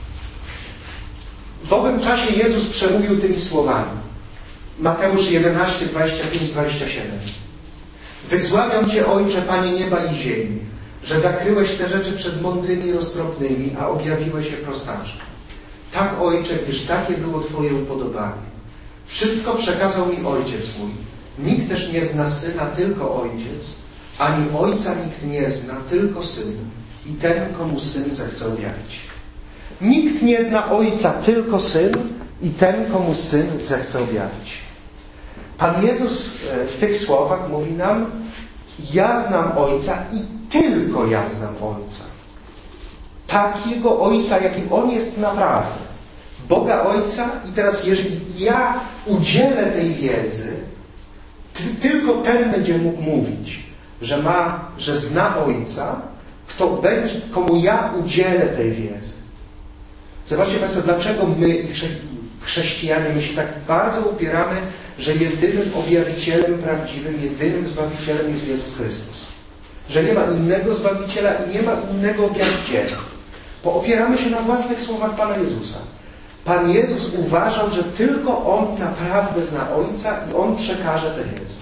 W owym czasie Jezus przemówił tymi słowami. Mateusz 11, 25, 27. Wysławiam Cię, Ojcze, Panie nieba i ziemi, że zakryłeś te rzeczy przed mądrymi i roztropnymi, a objawiłeś je prostaczkom. Tak, Ojcze, gdyż takie było Twoje upodobanie. Wszystko przekazał mi Ojciec mój. Nikt też nie zna Syna, tylko Ojciec, ani Ojca nikt nie zna, tylko Syn. I ten, komu Syn zechce objawić. Nikt nie zna Ojca, tylko Syn i ten, komu Syn zechce objawić. Pan Jezus w tych słowach mówi nam: ja znam Ojca i tylko ja znam Ojca. Takiego Ojca, jakim On jest naprawdę. Boga Ojca. I teraz jeżeli ja udzielę tej wiedzy, tylko ten będzie mógł mówić, że zna Ojca, komu ja udzielę tej wiedzy. Zobaczcie Państwo, dlaczego my, chrześcijanie, my się tak bardzo upieramy, że jedynym objawicielem prawdziwym, jedynym Zbawicielem jest Jezus Chrystus. Że nie ma innego Zbawiciela i nie ma innego objawiciela. Bo opieramy się na własnych słowach Pana Jezusa. Pan Jezus uważał, że tylko On naprawdę zna Ojca i On przekaże tę wiedzę.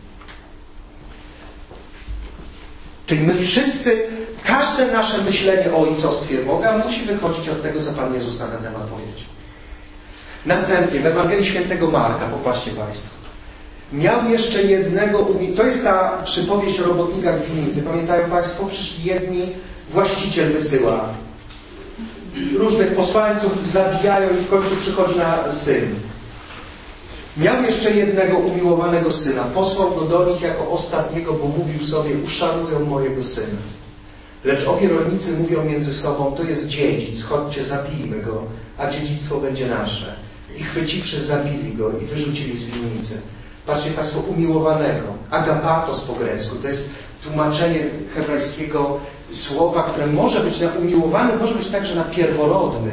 Czyli my wszyscy, każde nasze myślenie o ojcostwie Boga musi wychodzić od tego, co Pan Jezus na ten temat powiedział. Następnie w Ewangelii Świętego Marka, popatrzcie Państwo, miał jeszcze jednego, to jest ta przypowieść o robotnikach w winnicy. Pamiętają Państwo? Przyszli jedni, właściciel wysyła różnych posłańców, zabijają i w końcu przychodzi na syn. Miał jeszcze jednego umiłowanego syna. Posłał go do nich jako ostatniego, bo mówił sobie: uszanują mojego syna. Lecz obie rolnicy mówią między sobą: to jest dziedzic, chodźcie, zabijmy go, a dziedzictwo będzie nasze. I chwyciwszy, zabili go i wyrzucili z winnicy. Patrzcie Państwo, umiłowanego. Agapatos po grecku. To jest tłumaczenie hebrajskiego słowa, które może być na umiłowany, może być także na pierworodny.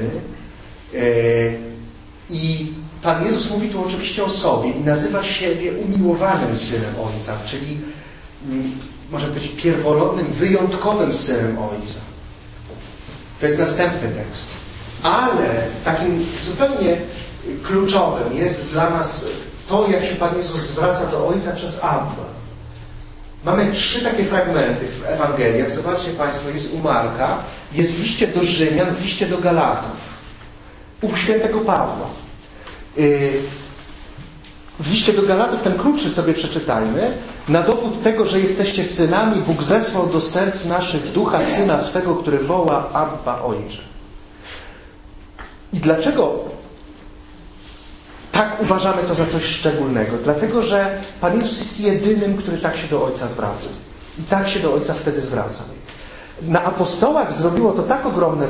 I Pan Jezus mówi tu oczywiście o sobie i nazywa siebie umiłowanym Synem Ojca, czyli może być pierworodnym, wyjątkowym Synem Ojca. To jest następny tekst. Ale takim zupełnie kluczowym jest dla nas to, jak się Pan Jezus zwraca do Ojca przez Abba. Mamy 3 takie fragmenty w Ewangeliach. Zobaczcie Państwo, jest u Marka, jest w liście do Rzymian, w liście do Galatów, u świętego Pawła. W liście do Galatów, ten krótszy sobie przeczytajmy. Na dowód tego, że jesteście synami, Bóg zesłał do serc naszych ducha Syna swego, który woła Abba, Ojcze. I dlaczego tak uważamy to za coś szczególnego? Dlatego, że Pan Jezus jest jedynym, który tak się do Ojca zwraca. I tak się do Ojca wtedy zwraca. Na apostołach zrobiło to tak ogromne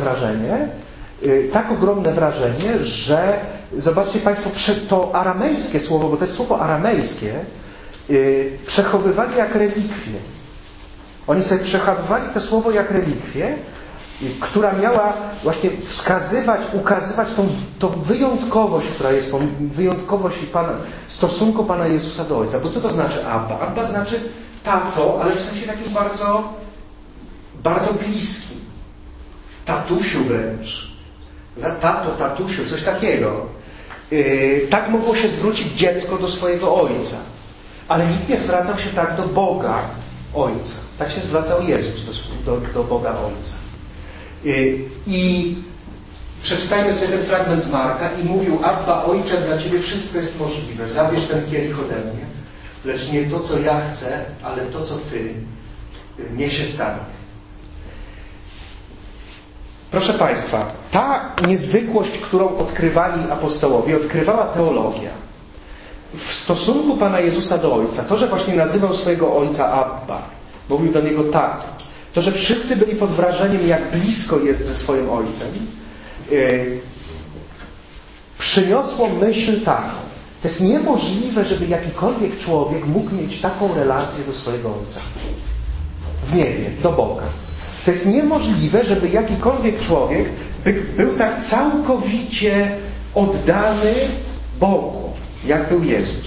wrażenie, że zobaczcie Państwo, to aramejskie słowo, bo to jest słowo aramejskie, przechowywali jak relikwie. Oni sobie przechowywali to słowo jak relikwie, która miała właśnie ukazywać tą wyjątkowość, która jest wyjątkowość stosunku Pana Jezusa do Ojca. Bo co to znaczy Abba? Abba znaczy tato, ale w sensie takim bardzo, bardzo bliskim. Tatusiu wręcz. Tato, tatusiu, coś takiego. Tak mogło się zwrócić dziecko do swojego ojca. Ale nikt nie zwracał się tak do Boga Ojca. Tak się zwracał Jezus do Boga Ojca. I przeczytajmy sobie ten fragment z Marka i mówił: Abba, Ojcze, dla Ciebie wszystko jest możliwe. Zabierz ten kielich ode mnie. Lecz nie to, co ja chcę, ale to, co Ty. Niech się stanie. Proszę Państwa, ta niezwykłość, którą odkrywali apostołowie, odkrywała teologia. W stosunku Pana Jezusa do Ojca, to, że właśnie nazywał swojego Ojca Abba, mówił do Niego tato, to, że wszyscy byli pod wrażeniem, jak blisko jest ze swoim Ojcem, przyniosło myśl taką: to jest niemożliwe, żeby jakikolwiek człowiek mógł mieć taką relację do swojego Ojca. W niebie, do Boga. To jest niemożliwe, żeby jakikolwiek człowiek był tak całkowicie oddany Bogu, jak był Jezus.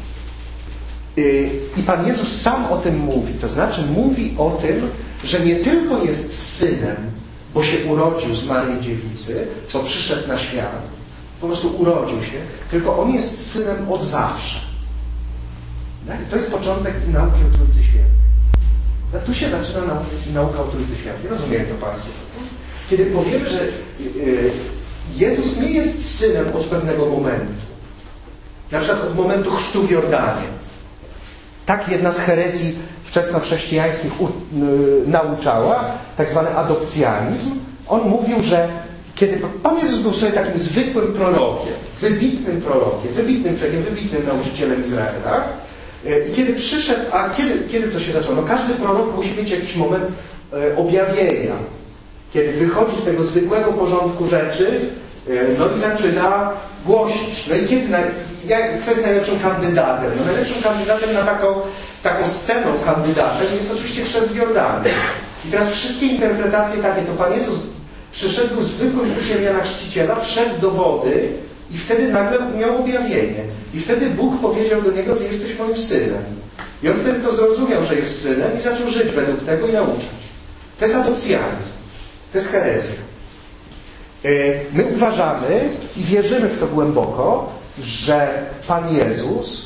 I Pan Jezus sam o tym mówi. To znaczy mówi o tym, że nie tylko jest synem, bo się urodził z Maryi Dziewicy, bo przyszedł na świat, po prostu urodził się, tylko On jest synem od zawsze. To jest początek nauki o Trójcy Świętej. Tu się zaczyna nauka o Trójcy Świętej. Rozumieją to Państwo? Kiedy powiemy, że Jezus nie jest synem od pewnego momentu, na przykład od momentu chrztu w Jordanie. Tak jedna z herezji wczesnochrześcijańskich nauczała, tak zwany adopcjanizm. On mówił, że kiedy Pan Jezus był sobie takim zwykłym prorokiem, wybitnym człowiekiem, wybitnym nauczycielem Izraela, i kiedy przyszedł, kiedy to się zaczęło? No każdy prorok musi mieć jakiś moment objawienia, kiedy wychodzi z tego zwykłego porządku rzeczy, no i zaczyna głosić. No i kto jest najlepszym kandydatem? No najlepszym kandydatem na taką sceną kandydatem jest oczywiście chrzest w Jordanie. I teraz wszystkie interpretacje takie, to Pan Jezus przyszedł zwykłym uczniem Jana Chrzciciela, wszedł do wody i wtedy nagle miał objawienie. I wtedy Bóg powiedział do niego: Ty jesteś moim synem. I on wtedy to zrozumiał, że jest synem i zaczął żyć według tego i nauczać. To jest adopcjanizm. To jest herezja. My uważamy i wierzymy w to głęboko, że Pan Jezus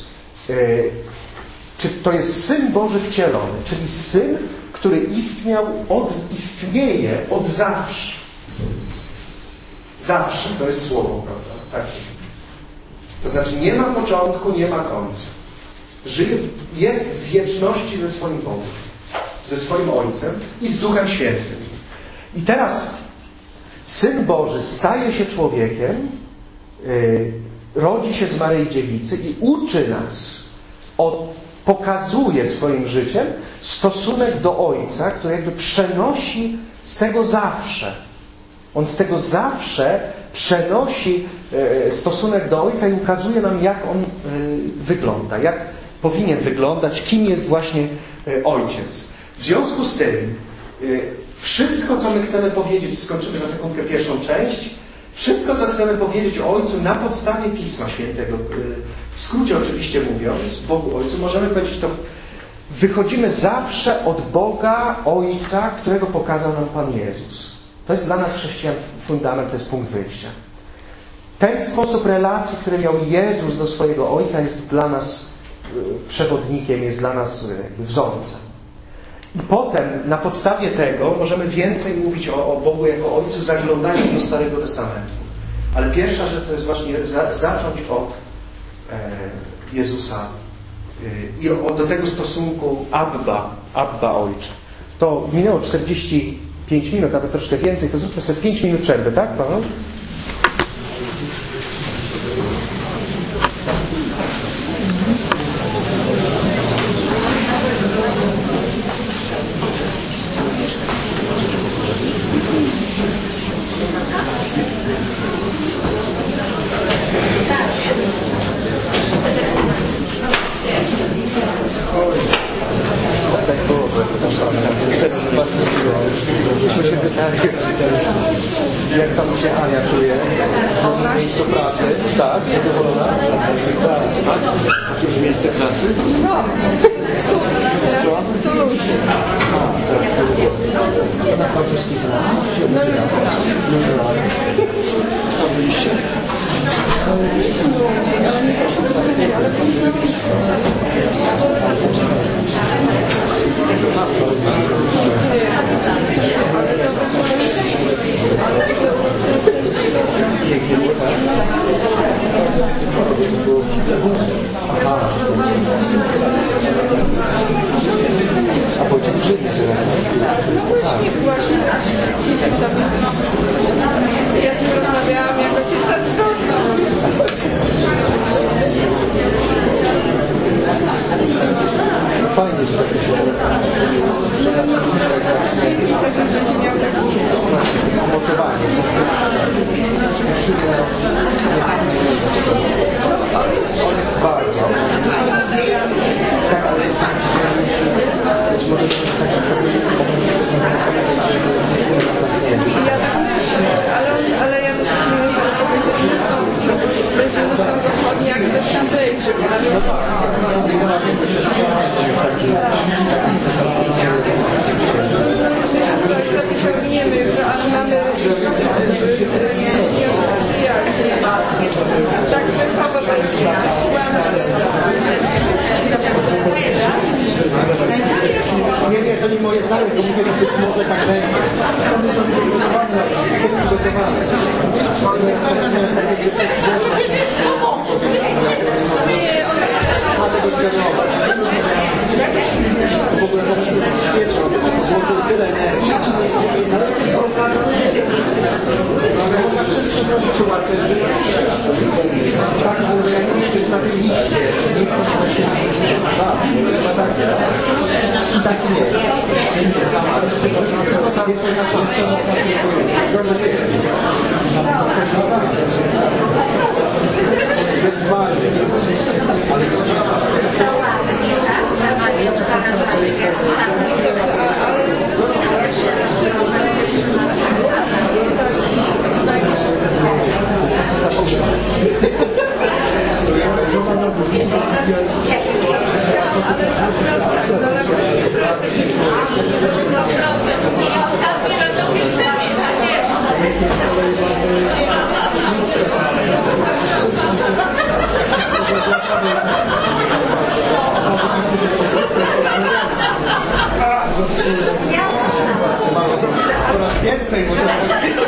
to jest Syn Boży wcielony, czyli Syn, który istnieje od zawsze. Zawsze to jest słowo, prawda? Tak. To znaczy nie ma początku, nie ma końca. Jest w wieczności ze swoim Bogiem, ze swoim Ojcem i z Duchem Świętym. I teraz Syn Boży staje się człowiekiem, rodzi się z Maryi Dziewicy i uczy nas, pokazuje swoim życiem stosunek do Ojca, który jakby przenosi z tego zawsze. On z tego zawsze przenosi stosunek do Ojca i ukazuje nam, jak On wygląda, jak powinien wyglądać, kim jest właśnie Ojciec. W związku z tym wszystko, co my chcemy powiedzieć, skończymy za sekundkę pierwszą część, wszystko, co chcemy powiedzieć o Ojcu na podstawie Pisma Świętego, w skrócie oczywiście mówiąc, Bogu Ojcu, możemy powiedzieć to, wychodzimy zawsze od Boga Ojca, którego pokazał nam Pan Jezus. To jest dla nas chrześcijan fundament, to jest punkt wyjścia. Ten sposób relacji, który miał Jezus do swojego Ojca, jest dla nas przewodnikiem, jest dla nas wzorcem. I potem na podstawie tego możemy więcej mówić o Bogu jako Ojcu, zaglądając do Starego Testamentu. Ale pierwsza rzecz to jest właśnie zacząć od Jezusa i do tego stosunku Abba Ojcze. To minęło 45 minut, nawet troszkę więcej, to zróbmy sobie 5 minut przerwy, tak, Paweł? Jak tam się Ania czuje w miejscu pracy? Tak, zadowolona? Tak. Już miejsce pracy? No, super, teraz to luźno. No już Co byliście? ale nie zawsze ale A potem żyje teraz. no właśnie. Ja z nim rozmawiałam jako cię zadzwonił. Fajnie, że tak się Pisać, że będzie miał taki motywowanie. On jest bardzo. Tak, ale jest być może ja tak myślę, ale ja też myślę, że będzie mnóstwo dochodni, jak ktoś tam wyjdzie. Zapiszemy jutro, ale mamy tak wychowo Nie, to nie moje zdanie, to mówię, że być może tak będzie. One są przygotowane. W ogóle to jest świetne, włożył tyle energii. Ale można wszystko sytuację, tak, ale jak jesteś na tym liście, nie i tak nie. Coraz więcej, może